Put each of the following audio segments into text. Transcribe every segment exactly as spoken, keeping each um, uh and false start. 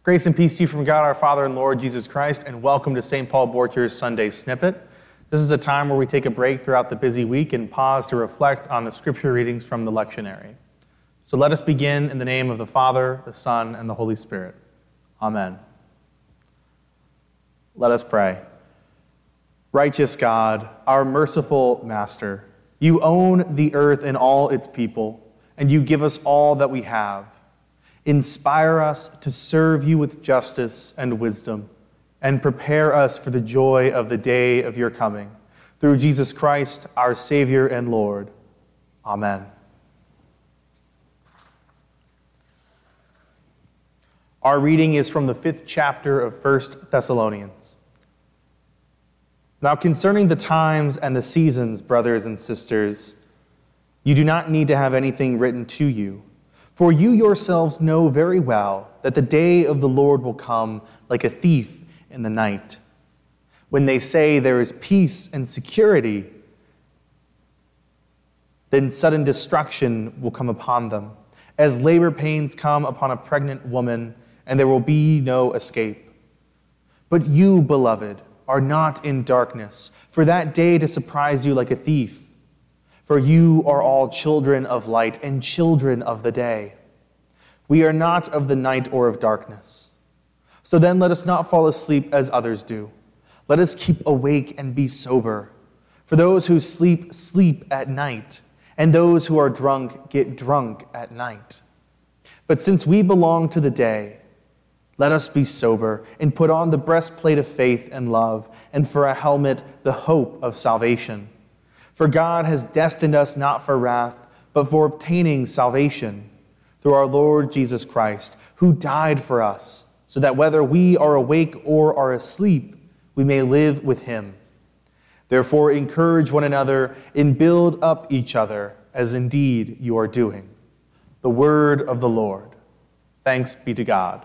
Grace and peace to you from God our Father and Lord Jesus Christ, and welcome to Saint Paul Borcher's Sunday Snippet. This is a time where we take a break throughout the busy week and pause to reflect on the scripture readings from the lectionary. So let us begin in the name of the Father, the Son, and the Holy Spirit. Amen. Let us pray. Righteous God, our merciful Master, you own the earth and all its people, and you give us all that we have. Inspire us to serve you with justice and wisdom, and prepare us for the joy of the day of your coming. Through Jesus Christ, our Savior and Lord. Amen. Our reading is from the fifth chapter of First Thessalonians. Now concerning the times and the seasons, brothers and sisters, you do not need to have anything written to you, for you yourselves know very well that the day of the Lord will come like a thief in the night. When they say there is peace and security, then sudden destruction will come upon them, as labor pains come upon a pregnant woman, and there will be no escape. But you, beloved, are not in darkness, for that day to surprise you like a thief. For you are all children of light and children of the day. We are not of the night or of darkness. So then let us not fall asleep as others do. Let us keep awake and be sober. For those who sleep, sleep at night, and those who are drunk get drunk at night. But since we belong to the day, let us be sober and put on the breastplate of faith and love, and for a helmet, the hope of salvation. For God has destined us not for wrath, but for obtaining salvation through our Lord Jesus Christ, who died for us, so that whether we are awake or are asleep, we may live with him. Therefore, encourage one another and build up each other, as indeed you are doing. The word of the Lord. Thanks be to God.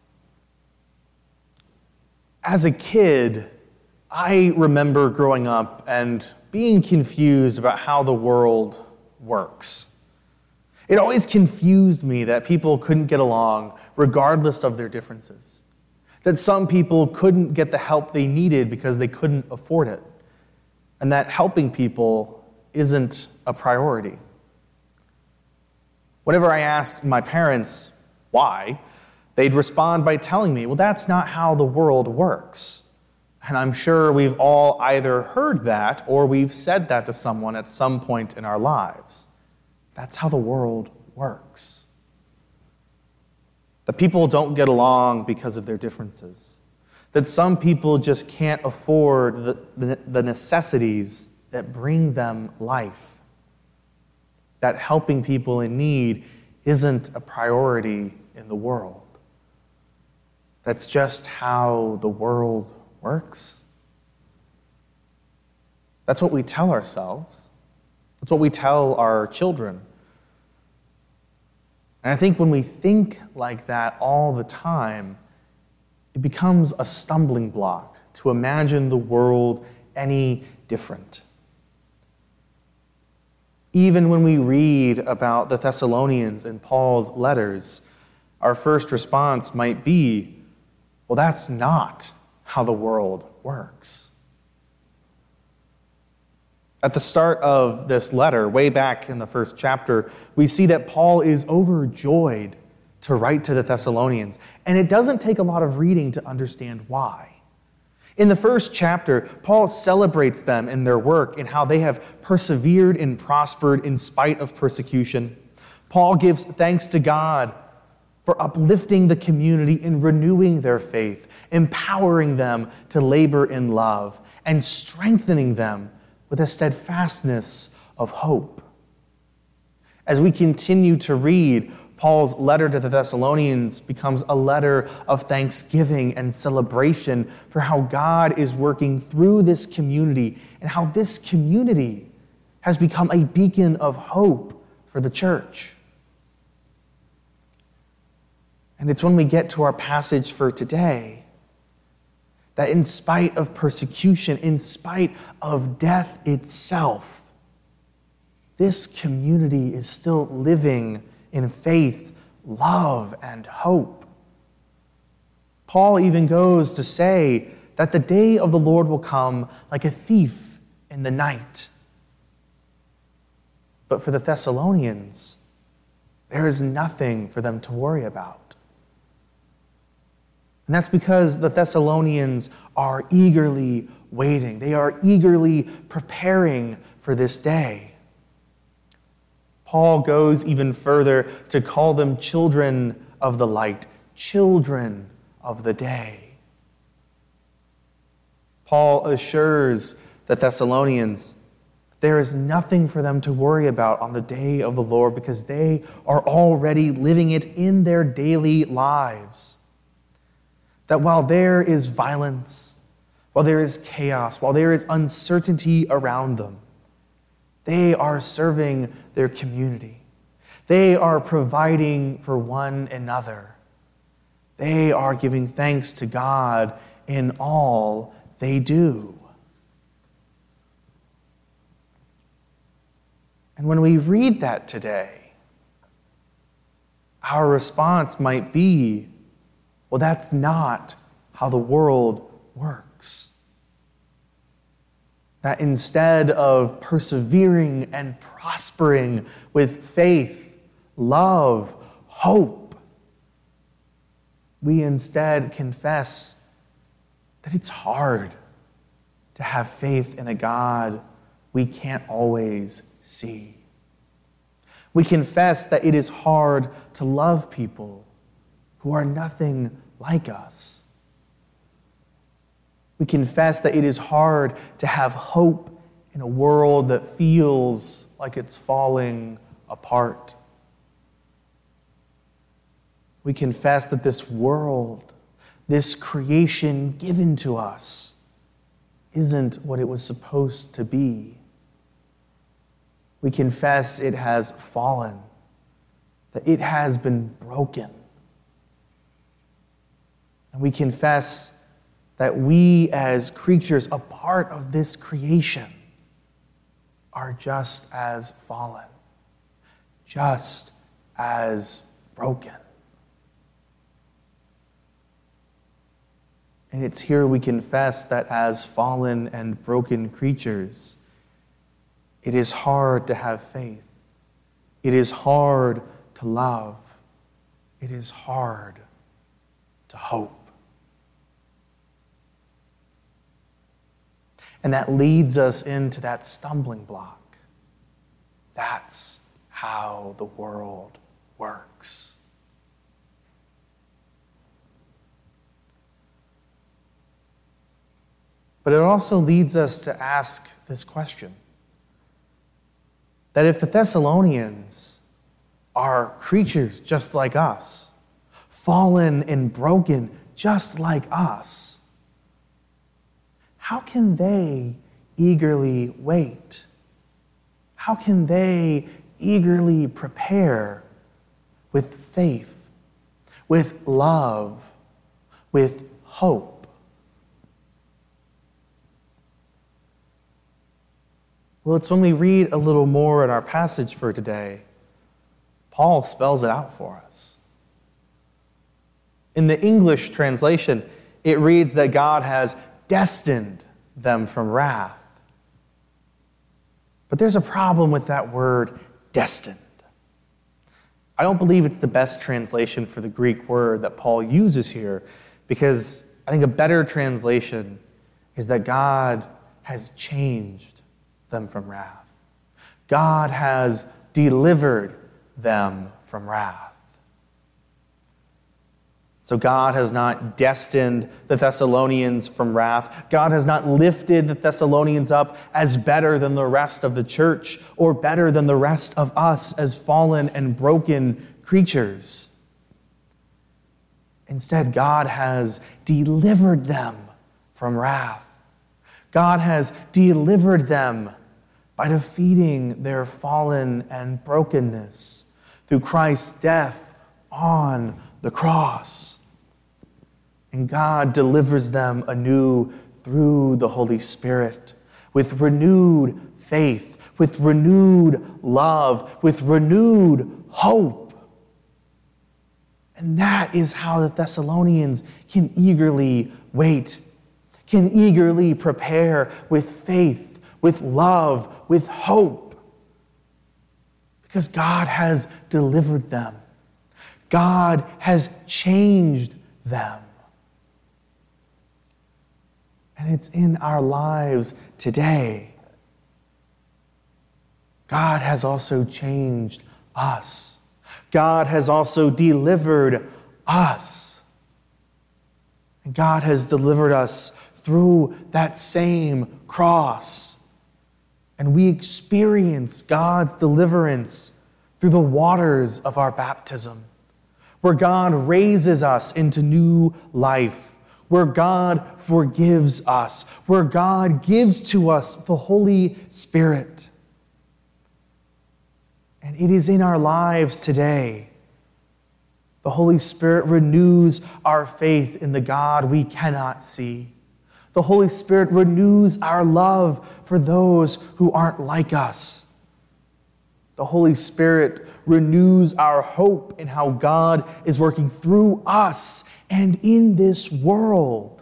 As a kid, I remember growing up and being confused about how the world works. It always confused me that people couldn't get along regardless of their differences. That some people couldn't get the help they needed because they couldn't afford it. And that helping people isn't a priority. Whenever I asked my parents why, they'd respond by telling me, well, that's not how the world works. And I'm sure we've all either heard that or we've said that to someone at some point in our lives. That's how the world works. That people don't get along because of their differences. That some people just can't afford the, the, the necessities that bring them life. That helping people in need isn't a priority in the world. That's just how the world works. That's what we tell ourselves. That's what we tell our children. And I think when we think like that all the time, it becomes a stumbling block to imagine the world any different. Even when we read about the Thessalonians in Paul's letters, our first response might be, well, that's not how the world works. At the start of this letter, way back in the first chapter, we see that Paul is overjoyed to write to the Thessalonians, and it doesn't take a lot of reading to understand why. In the first chapter, Paul celebrates them in their work and how they have persevered and prospered in spite of persecution. Paul gives thanks to God for uplifting the community and renewing their faith, empowering them to labor in love, and strengthening them with a steadfastness of hope. As we continue to read, Paul's letter to the Thessalonians becomes a letter of thanksgiving and celebration for how God is working through this community and how this community has become a beacon of hope for the church. And it's when we get to our passage for today that in spite of persecution, in spite of death itself, this community is still living in faith, love, and hope. Paul even goes to say that the day of the Lord will come like a thief in the night. But for the Thessalonians, there is nothing for them to worry about. And that's because the Thessalonians are eagerly waiting. They are eagerly preparing for this day. Paul goes even further to call them children of the light, children of the day. Paul assures the Thessalonians there is nothing for them to worry about on the day of the Lord because they are already living it in their daily lives. That while there is violence, while there is chaos, while there is uncertainty around them, they are serving their community. They are providing for one another. They are giving thanks to God in all they do. And when we read that today, our response might be, well, that's not how the world works. That instead of persevering and prospering with faith, love, hope, we instead confess that it's hard to have faith in a God we can't always see. We confess that it is hard to love people who are nothing like us. We confess that it is hard to have hope in a world that feels like it's falling apart. We confess that this world, this creation given to us, isn't what it was supposed to be. We confess it has fallen, that it has been broken. And we confess that we as creatures, a part of this creation, are just as fallen, just as broken. And it's here we confess that as fallen and broken creatures, it is hard to have faith. It is hard to love. It is hard to hope. And that leads us into that stumbling block. That's how the world works. But it also leads us to ask this question. That if the Thessalonians are creatures just like us, fallen and broken just like us, how can they eagerly wait? How can they eagerly prepare with faith, with love, with hope? Well, it's when we read a little more in our passage for today, Paul spells it out for us. In the English translation, it reads that God has destined them from wrath. But there's a problem with that word, destined. I don't believe it's the best translation for the Greek word that Paul uses here, because I think a better translation is that God has changed them from wrath. God has delivered them from wrath. So God has not destined the Thessalonians from wrath. God has not lifted the Thessalonians up as better than the rest of the church or better than the rest of us as fallen and broken creatures. Instead, God has delivered them from wrath. God has delivered them by defeating their fallen and brokenness through Christ's death on the cross. And God delivers them anew through the Holy Spirit with renewed faith, with renewed love, with renewed hope. And that is how the Thessalonians can eagerly wait, can eagerly prepare with faith, with love, with hope. Because God has delivered them. God has changed them. And it's in our lives today. God has also changed us. God has also delivered us. And God has delivered us through that same cross. And we experience God's deliverance through the waters of our baptism, where God raises us into new life, where God forgives us, where God gives to us the Holy Spirit. And it is in our lives today. The Holy Spirit renews our faith in the God we cannot see. The Holy Spirit renews our love for those who aren't like us. The Holy Spirit renews our hope in how God is working through us and in this world.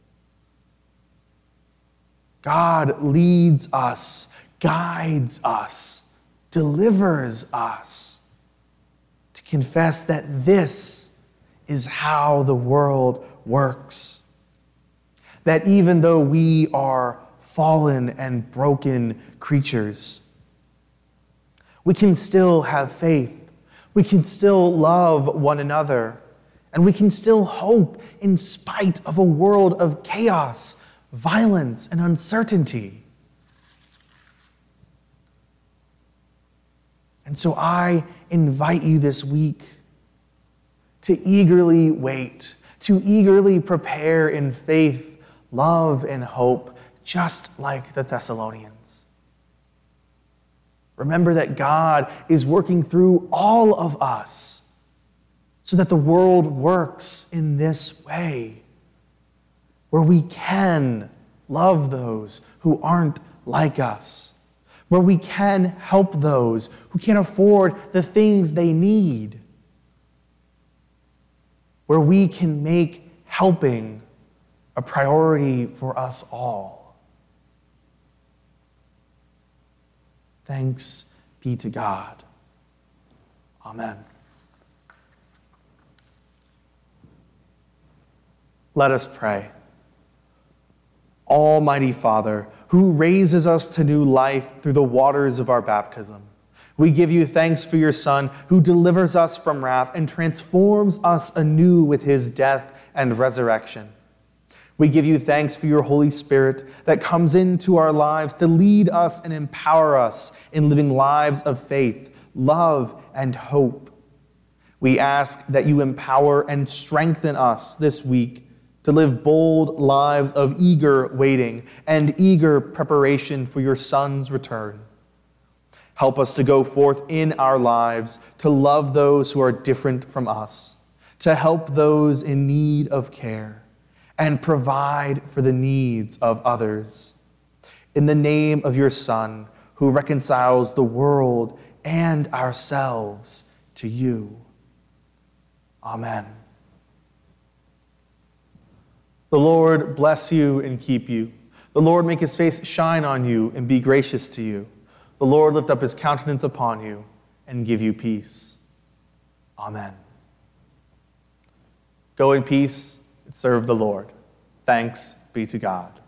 God leads us, guides us, delivers us to confess that this is how the world works. That even though we are fallen and broken creatures, we can still have faith. We can still love one another. And we can still hope in spite of a world of chaos, violence, and uncertainty. And so I invite you this week to eagerly wait, to eagerly prepare in faith, love, and hope, just like the Thessalonians. Remember that God is working through all of us so that the world works in this way, where we can love those who aren't like us, where we can help those who can't afford the things they need, where we can make helping a priority for us all. Thanks be to God. Amen. Let us pray. Almighty Father, who raises us to new life through the waters of our baptism, we give you thanks for your Son, who delivers us from wrath and transforms us anew with his death and resurrection. We give you thanks for your Holy Spirit that comes into our lives to lead us and empower us in living lives of faith, love, and hope. We ask that you empower and strengthen us this week to live bold lives of eager waiting and eager preparation for your Son's return. Help us to go forth in our lives to love those who are different from us, to help those in need of care, and provide for the needs of others. In the name of your Son, who reconciles the world and ourselves to you. Amen. The Lord bless you and keep you. The Lord make his face shine on you and be gracious to you. The Lord lift up his countenance upon you and give you peace. Amen. Go in peace and serve the Lord. Thanks be to God.